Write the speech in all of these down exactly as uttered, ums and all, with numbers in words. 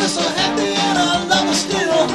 We're so happy and I love her still.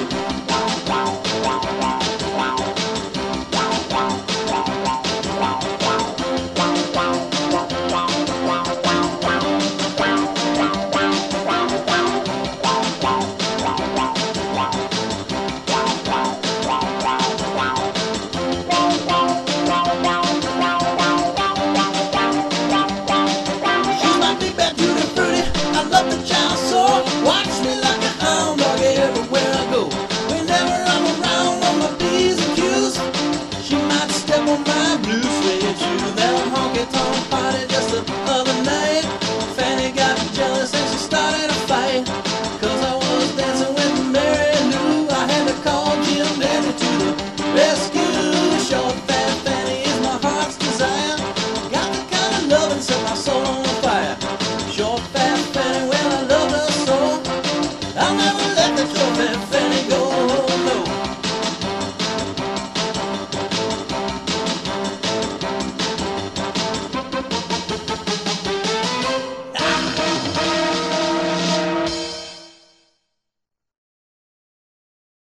She's my big bad beauty fruity. I love the child so. Watch me like a hound dog everywhere I go. Whenever I'm around on my P's and Q's, she might step on my blue suede shoe. That honky-tonk party just the other night, Fanny got jealous and she started a fight. Cause I was dancing with Mary Lou. I had to call Jim Dandy to the rescue. Short fat Fanny is my heart's desire. Got the kind of love and set my soul on fire. Short fat Fanny, well I love her so. I'll never let the short fat Fanny